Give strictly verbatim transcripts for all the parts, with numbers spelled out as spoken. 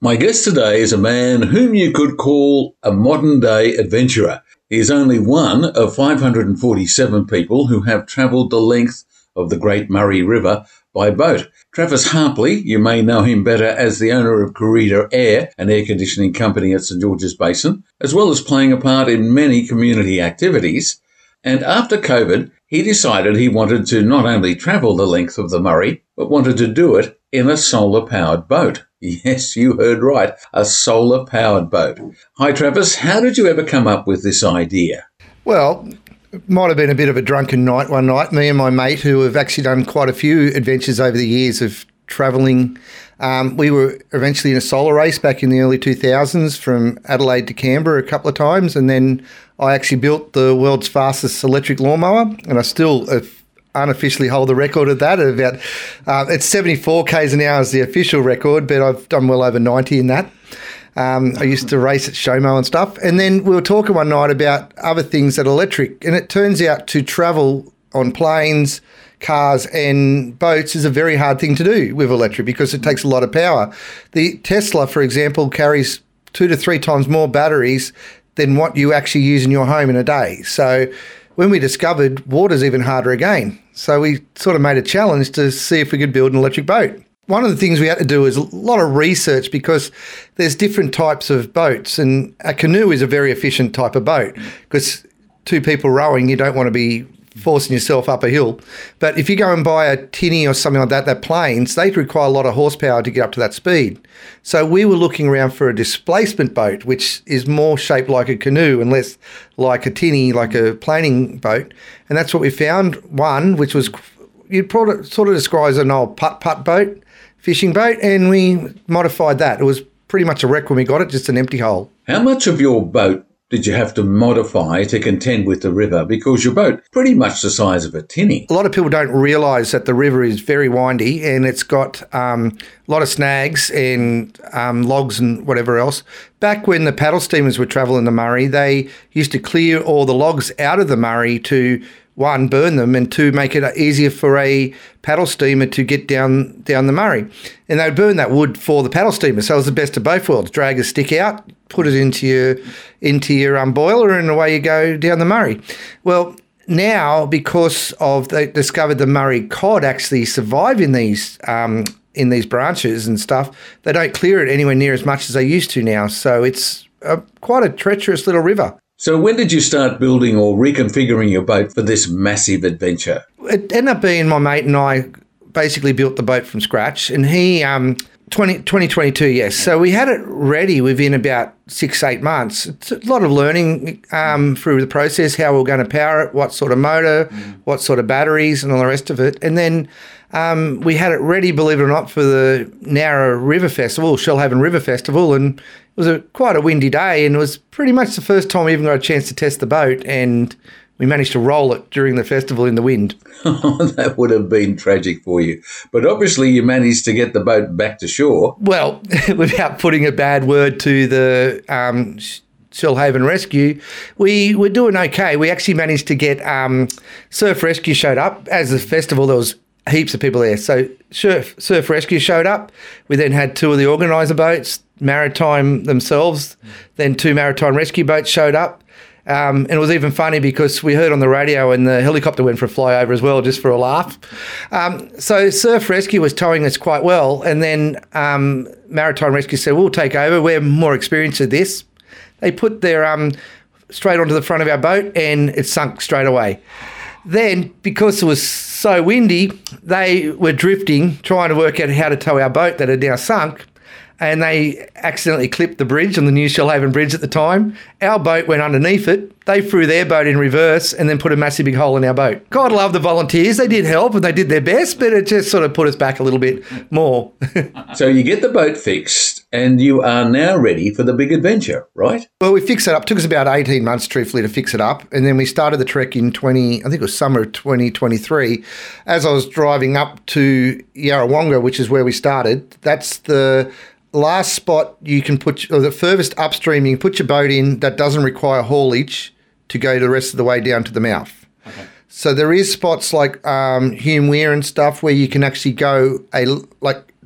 My guest today is a man whom you could call a modern-day adventurer. He is only one of five hundred forty-seven people who have travelled the length of the Great Murray River by boat. Travis Harpley, you may know him better as the owner of Corrida Air, an air conditioning company at St George's Basin, as well as playing a part in many community activities. And after COVID, he decided he wanted to not only travel the length of the Murray, but wanted to do it in a solar-powered boat. Yes, you heard right, a solar-powered boat. Hi, Travis. How did you ever come up with this idea? Well, it might have been a bit of a drunken night one night. Me and my mate, who have actually done quite a few adventures over the years of travelling, um, we were eventually in a solar race back in the early two thousands from Adelaide to Canberra a couple of times, and then I actually built the world's fastest electric lawnmower, and I still have unofficially hold the record of that. At about uh, it's seventy-four kays an hour is the official record, but I've done well over ninety in that. Um, I used to race at Showmo and stuff. And then we were talking one night about other things that are electric, and it turns out to travel on planes, cars and boats is a very hard thing to do with electric because it takes a lot of power. The Tesla, for example, carries two to three times more batteries than what you actually use in your home in a day. So when we discovered water's even harder again, so we sort of made a challenge to see if we could build an electric boat. One of the things we had to do is a lot of research because there's different types of boats, and a canoe is a very efficient type of boat because two people rowing, you don't want to be forcing yourself up a hill. But if you go and buy a tinny or something like that, that planes, they require a lot of horsepower to get up to that speed. So we were looking around for a displacement boat, which is more shaped like a canoe and less like a tinny, like a planing boat. And that's what we found. One, which was, you'd probably sort of describe as an old putt-putt boat, fishing boat, and we modified that. It was pretty much a wreck when we got it, just an empty hull. How much of your boat did you have to modify to contend with the river? Because your boat pretty much the size of a tinny. A lot of people don't realise that the river is very windy and it's got um, a lot of snags and um, logs and whatever else. Back when the paddle steamers were travelling the Murray, they used to clear all the logs out of the Murray to, one, burn them, and two, make it easier for a paddle steamer to get down down the Murray. And they'd burn that wood for the paddle steamer, so it was the best of both worlds. Drag a stick out, put it into your into your um, boiler, and away you go down the Murray. Well, now, because of they discovered the Murray cod actually survive in these um, in these branches and stuff, they don't clear it anywhere near as much as they used to now. So it's a, quite a treacherous little river. So when did you start building or reconfiguring your boat for this massive adventure? It ended up being my mate and I basically built the boat from scratch, and he um twenty twenty-two, yes. So we had it ready within about six, eight months. It's a lot of learning um, through the process, how we we're going to power it, what sort of motor, mm. what sort of batteries and all the rest of it. And then um, we had it ready, believe it or not, for the Nowra River Festival, Shellhaven River Festival, and it was a quite a windy day, and it was pretty much the first time we even got a chance to test the boat, and we managed to roll it during the festival in the wind. That would have been tragic for you. But obviously you managed to get the boat back to shore. Well, without putting a bad word to the um, Shellhaven Rescue, we were doing okay. We actually managed to get um, Surf Rescue showed up. As the festival, there was heaps of people there. So Surf, Surf Rescue showed up. We then had two of the organiser boats, Maritime themselves, then two Maritime Rescue boats showed up. Um, and it was even funny because we heard on the radio and the helicopter went for a flyover as well, just for a laugh. Um, so Surf Rescue was towing us quite well, and then um, Maritime Rescue said, we'll take over, we're more experienced at this. They put their um, straight onto the front of our boat and it sunk straight away. Then, because it was so windy, they were drifting, trying to work out how to tow our boat that had now sunk, and they accidentally clipped the bridge on the new Shellhaven Bridge at the time. Our boat went underneath it. They threw their boat in reverse and then put a massive big hole in our boat. God love the volunteers. They did help and they did their best, but it just sort of put us back a little bit more. So you get the boat fixed and you are now ready for the big adventure, right? Well, we fixed it up. It took us about eighteen months, truthfully, to fix it up. And then we started the trek in twenty, I think it was summer of twenty twenty-three. As I was driving up to Yarrawonga, which is where we started, that's the last spot you can put, or the furthest upstream you can put your boat in that doesn't require haulage to go the rest of the way down to the mouth. Okay. So there is spots like um, Hume Weir and stuff where you can actually go a like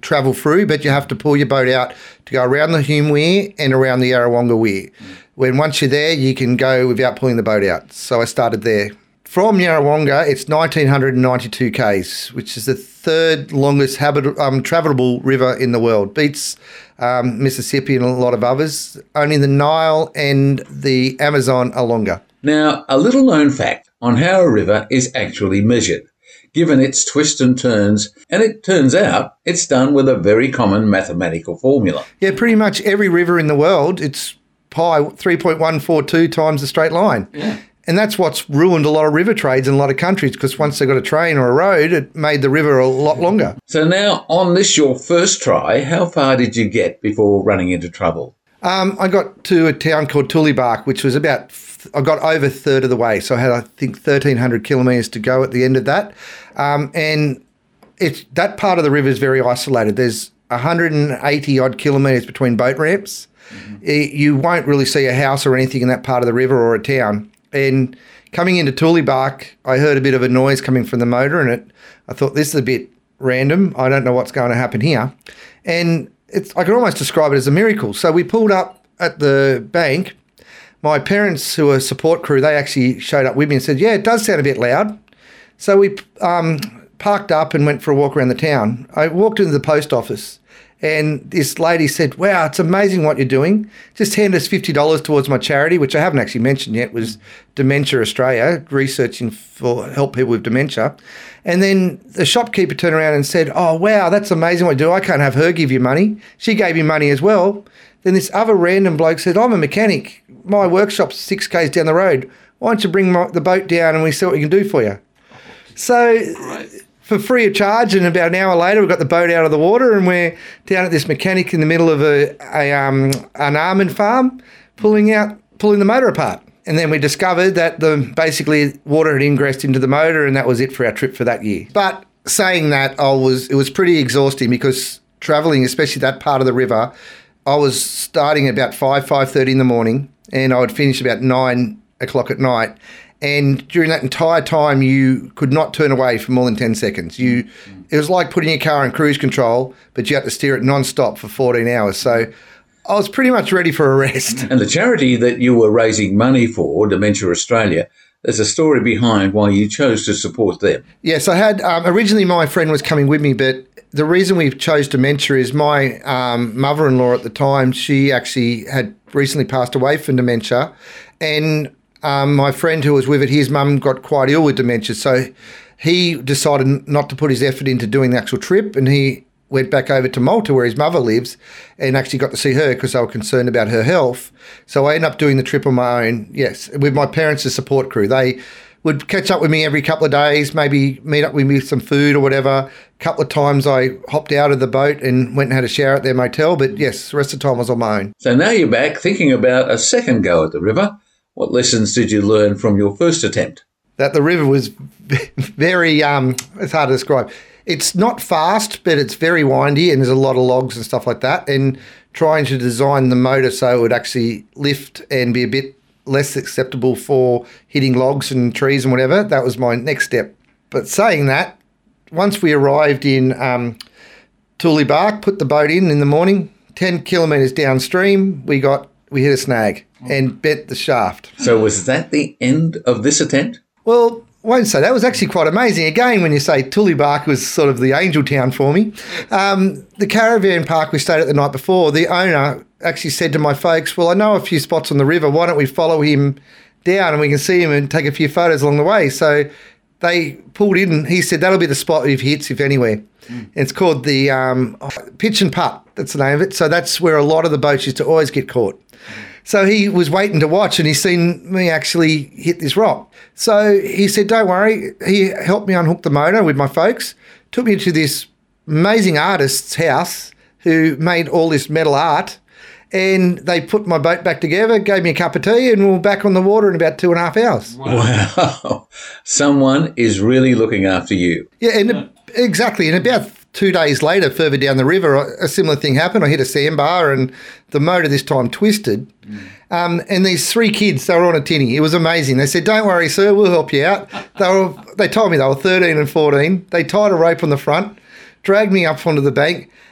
travel through, but you have to pull your boat out to go around the Hume Weir and around the Yarrawonga Weir. Mm. When once you're there, you can go without pulling the boat out. So I started there. From Yarrawonga, it's one thousand nine hundred ninety-two kays, which is the third longest habit- um, travelable river in the world. Beats um, Mississippi and a lot of others. Only the Nile and the Amazon are longer. Now, a little known fact on how a river is actually measured, given its twists and turns, and it turns out it's done with a very common mathematical formula. Yeah, pretty much every river in the world, it's pi three point one four two times the straight line. Yeah. And that's what's ruined a lot of river trades in a lot of countries, because once they got a train or a road, it made the river a lot longer. So now, on this your first try, how far did you get before running into trouble? Um, I got to a town called Tullibark, which was about, I got over a third of the way. So I had, I think, thirteen hundred kilometres to go at the end of that. Um, and it's that part of the river is very isolated. There's one hundred eighty odd kilometres between boat ramps. Mm-hmm. It, you won't really see a house or anything in that part of the river or a town. And coming into Tullibark, I heard a bit of a noise coming from the motor, and it, I thought, this is a bit random. I don't know what's going to happen here. And it's, I can almost describe it as a miracle. So we pulled up at the bank. My parents, who are support crew, they actually showed up with me and said, yeah, it does sound a bit loud. So we um, parked up and went for a walk around the town. I walked into the post office, and this lady said, wow, it's amazing what you're doing. Just hand us fifty dollars towards my charity, which I haven't actually mentioned yet, was Dementia Australia, researching for help people with dementia. And then the shopkeeper turned around and said, oh, wow, that's amazing what you do. I can't have her give you money. She gave me money as well. Then this other random bloke said, I'm a mechanic. My workshop's six kays down the road. Why don't you bring my, the boat down and we see what we can do for you? So right. For free of charge, and about an hour later, we got the boat out of the water, and we're down at this mechanic in the middle of a, a um, an almond farm, pulling out, pulling the motor apart. And then we discovered that the basically water had ingressed into the motor, and that was it for our trip for that year. But saying that, I was it was pretty exhausting, because travelling, especially that part of the river, I was starting at about five, five thirty in the morning, and I would finish about nine o'clock at night. And during that entire time, you could not turn away for more than ten seconds. You, mm. It was like putting your car in cruise control, but you had to steer it non-stop for fourteen hours. So I was pretty much ready for a rest. And the charity that you were raising money for, Dementia Australia, there's a story behind why you chose to support them. Yes, I had, um, originally my friend was coming with me, but the reason we chose Dementia is my um, mother-in-law at the time, she actually had recently passed away from dementia, and Um, my friend who was with it, his mum got quite ill with dementia, so he decided not to put his effort into doing the actual trip, and he went back over to Malta where his mother lives and actually got to see her because they were concerned about her health. So I ended up doing the trip on my own, yes, with my parents as support crew. They would catch up with me every couple of days, maybe meet up with me with some food or whatever. A couple of times I hopped out of the boat and went and had a shower at their motel, but yes, the rest of the time I was on my own. So now you're back thinking about a second go at the river. What lessons did you learn from your first attempt? That the river was very, um, it's hard to describe. It's not fast, but it's very windy, and there's a lot of logs and stuff like that. And trying to design the motor so it would actually lift and be a bit less acceptable for hitting logs and trees and whatever, that was my next step. But saying that, once we arrived in um, Tullibark, put the boat in in the morning, ten kilometres downstream, we got we hit a snag and bent the shaft. So was that the end of this attempt? Well, I won't say. That was actually quite amazing. Again, when you say Tullibark was sort of the angel town for me. Um, the caravan park we stayed at the night before, the owner actually said to my folks, well, I know a few spots on the river. Why don't we follow him down and we can see him and take a few photos along the way? So they pulled in and he said, that'll be the spot if hits, if anywhere. Mm. It's called the um, Pitch and Putt. That's the name of it. So that's where a lot of the boats used to always get caught. So he was waiting to watch, and he's seen me actually hit this rock. So he said, don't worry. He helped me unhook the motor with my folks, took me to this amazing artist's house who made all this metal art, and they put my boat back together, gave me a cup of tea, and we were back on the water in about two and a half hours. Wow. Someone is really looking after you. Yeah, and exactly. And about two days later, further down the river, a similar thing happened. I hit a sandbar and the motor this time twisted. Mm. Um, and these three kids, they were on a tinny. It was amazing. They said, don't worry, sir, we'll help you out. They were. They told me they were thirteen and fourteen. They tied a rope on the front, dragged me up onto the bank,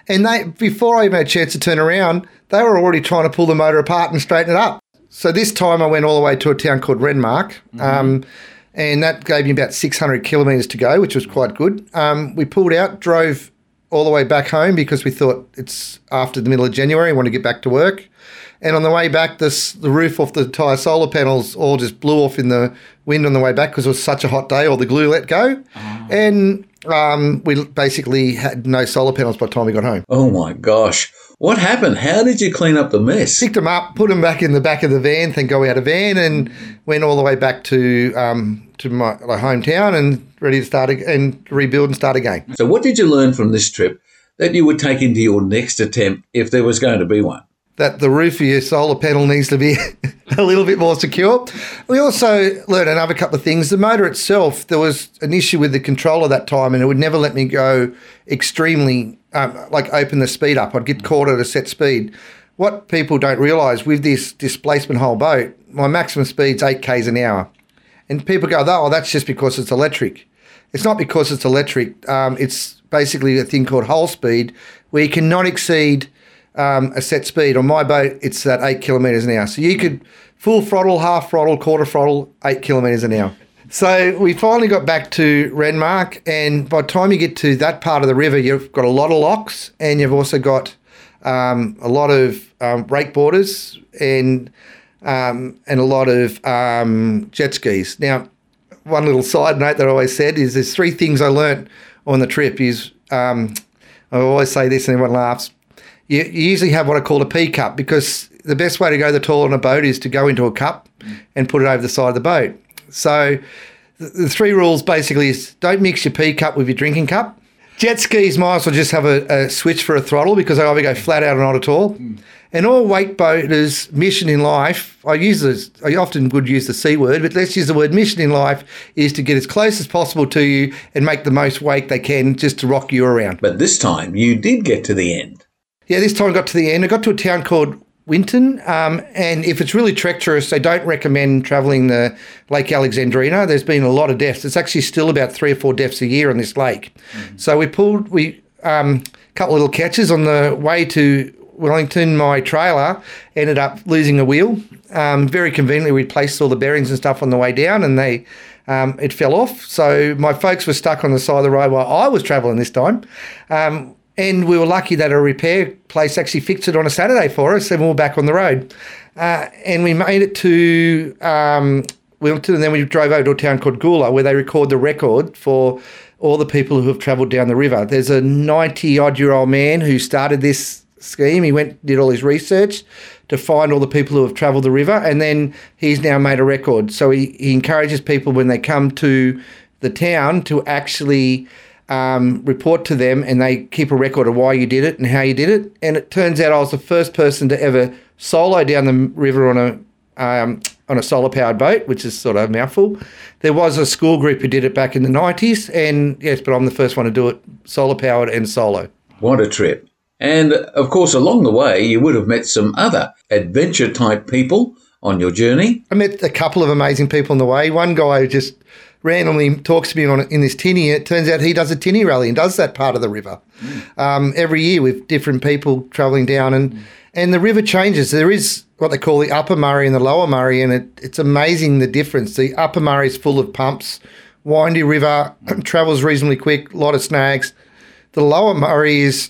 And they, before I even had a chance to turn around, they were already trying to pull the motor apart and straighten it up. So this time I went all the way to a town called Renmark, mm-hmm. um, and that gave me about six hundred kilometres to go, which was quite good. Um, we pulled out, drove all the way back home because we thought it's after the middle of January, we want to get back to work. And on the way back, this, the roof off the entire solar panels all just blew off in the wind on the way back because it was such a hot day, all the glue let go. Oh. And um, we basically had no solar panels by the time we got home. Oh, my gosh. What happened? How did you clean up the mess? Picked them up, put them back in the back of the van, thank God we had a van, and went all the way back to um, to my, my hometown and ready to start ag- and rebuild and start again. So what did you learn from this trip that you would take into your next attempt if there was going to be one? That the roof of your solar panel needs to be a little bit more secure. We also learned another couple of things. The motor itself, there was an issue with the controller that time, and it would never let me go extremely, um, like open the speed up. I'd get caught at a set speed. What people don't realise with this displacement hull boat, my maximum speed's eight k's an hour. And people go, oh, that's just because it's electric. It's not because it's electric. Um, it's basically a thing called hull speed where you cannot exceed Um, a set speed. On my boat, it's at eight kilometres an hour. So you could full throttle, half throttle, quarter throttle, eight kilometres an hour. So we finally got back to Renmark, and by the time you get to that part of the river, you've got a lot of locks, and you've also got um, a lot of um, rake boarders and um, and a lot of um, jet skis. Now, one little side note that I always said is there's three things I learnt on the trip is, um, I always say this and everyone laughs, You, you usually have what I call a P cup, because the best way to go the toilet on a boat is to go into a cup and put it over the side of the boat. So the, the three rules basically is don't mix your P cup with your drinking cup. Jet skis might as well just have a, a switch for a throttle because they either go flat out or not at all. Mm. And all wake boaters' mission in life, I use this, I often would use the C word, but let's use the word mission in life, is to get as close as possible to you and make the most wake they can just to rock you around. But this time you did get to the end. Yeah, this time I got to the end. I got to a town called Winton, um, and if it's really treacherous, they don't recommend travelling the Lake Alexandrina. There's been a lot of deaths. It's actually still about three or four deaths a year on this lake. Mm-hmm. So we pulled we um, a couple of little catches on the way to Wellington. My trailer ended up losing a wheel. Um, very conveniently, we placed all the bearings and stuff on the way down, and they um, it fell off. So my folks were stuck on the side of the road while I was travelling this time. Um, And we were lucky that a repair place actually fixed it on a Saturday for us, and we were back on the road. Uh, and we made it to um, Wellington, and then we drove over to a town called Gula, where they record the record for all the people who have travelled down the river. There's a ninety-odd-year-old man who started this scheme. He went did all his research to find all the people who have travelled the river, and then he's now made a record. So he, he encourages people when they come to the town to actually Um, report to them, and they keep a record of why you did it and how you did it. And it turns out I was the first person to ever solo down the river on a um, on a solar powered boat, which is sort of a mouthful. There was a school group who did it back in the nineties, and yes, but I'm the first one to do it solar powered and solo. What a trip. And of course, along the way, you would have met some other adventure type people on your journey. I met a couple of amazing people on the way. One guy just randomly talks to me on in this tinny. It turns out he does a tinny rally and does that part of the river mm. um, every year with different people travelling down. And, mm. and the river changes. There is what they call the Upper Murray and the Lower Murray, and it, it's amazing the difference. The Upper Murray is full of pumps, windy river, travels reasonably quick, a lot of snags. The Lower Murray is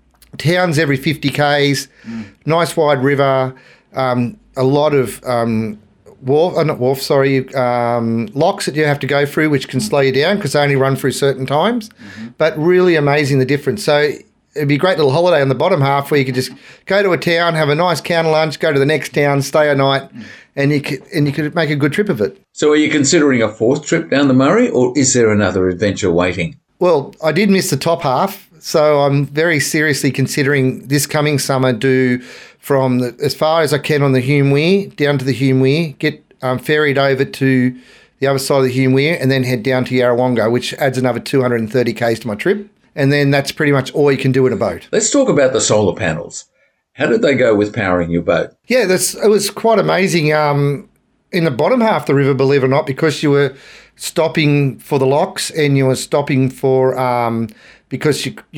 towns every fifty k's, mm. nice wide river, um, a lot of um, wharf, uh, not wharf, sorry, um, locks that you have to go through, which can slow you down because they only run through certain times. Mm-hmm. But really amazing the difference. So it'd be a great little holiday on the bottom half where you could just go to a town, have a nice counter lunch, go to the next town, stay a night, mm. and you could and you could make a good trip of it. So are you considering a fourth trip down the Murray, or is there another adventure waiting? Well, I did miss the top half, so I'm very seriously considering this coming summer do from the, as far as I can on the Hume Weir, down to the Hume Weir, get um, ferried over to the other side of the Hume Weir, and then head down to Yarrawonga, which adds another two hundred thirty k's to my trip. And then that's pretty much all you can do in a boat. Let's talk about the solar panels. How did they go with powering your boat? Yeah, that's, it was quite amazing. Um, in the bottom half of the river, believe it or not, because you were stopping for the locks and you were stopping for um, because you you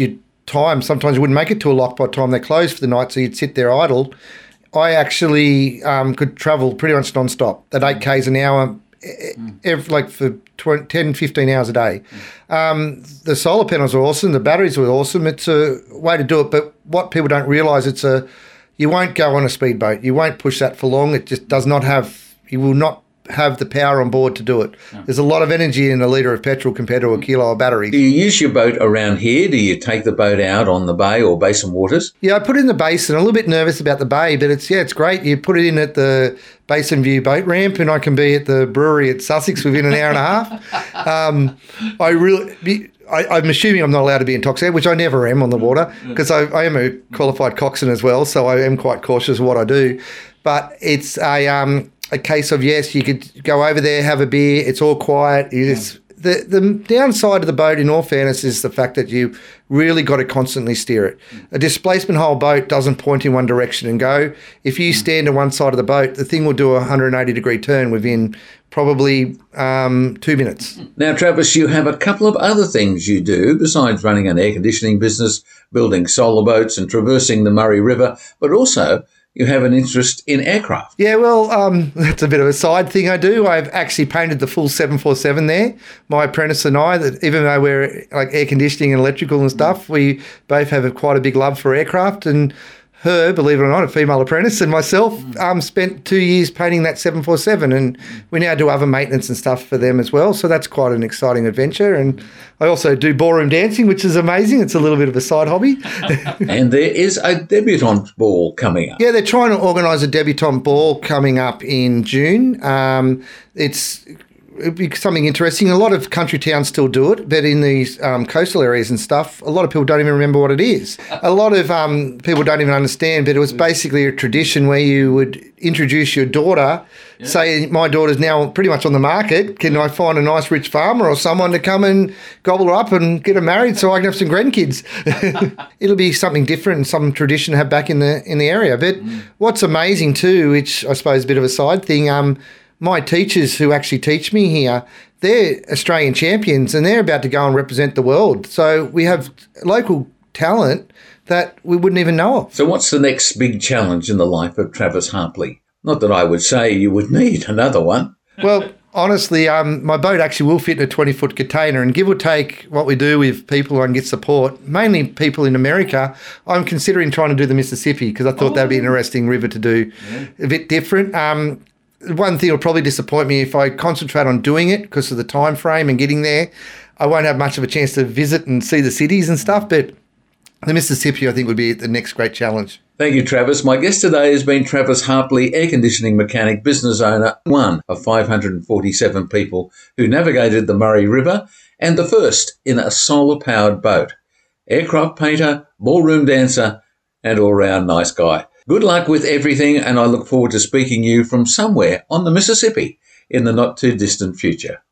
time, sometimes you wouldn't make it to a lock by the time they closed for the night, so you'd sit there idle. I actually um, could travel pretty much non-stop at eight k's an hour, mm. every, like for twenty, ten, fifteen hours a day. Mm. Um, the solar panels are awesome. The batteries were awesome. It's a way to do it. But what people don't realise, it's a, you won't go on a speedboat. You won't push that for long. It just does not have, you will not have the power on board to do it. Yeah. There's a lot of energy in a litre of petrol compared to a kilo of batteries. Do you use your boat around here? Do you take the boat out on the bay or basin waters? Yeah, I put it in the basin. I'm a little bit nervous about the bay, but it's, yeah, it's great. You put it in at the Basin View boat ramp and I can be at the brewery at Sussex within an hour and a half. Um, I really... I, I'm assuming I'm not allowed to be intoxicated, which I never am on the water because I, I am a qualified coxswain as well, so I am quite cautious of what I do. But it's a um, a case of, yes, you could go over there, have a beer, it's all quiet. It's, the, the downside of the boat, in all fairness, is the fact that you really got to constantly steer it. A displacement hull boat doesn't point in one direction and go. If you stand on one side of the boat, the thing will do a one hundred eighty degree turn within probably um, two minutes. Now, Travis, you have a couple of other things you do besides running an air conditioning business, building solar boats and traversing the Murray River, but also you have an interest in aircraft. Yeah, well, um, that's a bit of a side thing I do. I've actually painted the full seven forty-seven there. My apprentice and I, that even though we're like air conditioning and electrical and stuff, we both have a, quite a big love for aircraft. And her, believe it or not, a female apprentice, and myself um, spent two years painting that seven forty-seven, and we now do other maintenance and stuff for them as well. So that's quite an exciting adventure. And I also do ballroom dancing, which is amazing. It's a little bit of a side hobby. And there is a debutante ball coming up. Yeah, they're trying to organise a debutante ball coming up in June. Um, it's... It'd be something interesting. A lot of country towns still do it, but in these um, coastal areas and stuff, a lot of people don't even remember what it is. A lot of um, people don't even understand, but it was basically a tradition where you would introduce your daughter, yeah. say, my daughter's now pretty much on the market, can I find a nice rich farmer or someone to come and gobble her up and get her married so I can have some grandkids? It'll be something different and some tradition to have back in the in the area. But mm. what's amazing too, which I suppose is a bit of a side thing, um, my teachers who actually teach me here, they're Australian champions and they're about to go and represent the world. So we have local talent that we wouldn't even know of. So what's the next big challenge in the life of Travis Hartley? Not that I would say you would need another one. Well, honestly, um, my boat actually will fit in a twenty-foot container, and give or take what we do with people and get support, mainly people in America, I'm considering trying to do the Mississippi because I thought oh. that'd be an interesting river to do, yeah. a bit different. Um One thing will probably disappoint me if I concentrate on doing it because of the time frame and getting there. I won't have much of a chance to visit and see the cities and stuff, but the Mississippi, I think, would be the next great challenge. Thank you, Travis. My guest today has been Travis Hartley, air conditioning mechanic, business owner, one of five hundred forty-seven people who navigated the Murray River and the first in a solar-powered boat. Aircraft painter, ballroom dancer, and all-round nice guy. Good luck with everything, and I look forward to speaking to you from somewhere on the Mississippi in the not-too-distant future.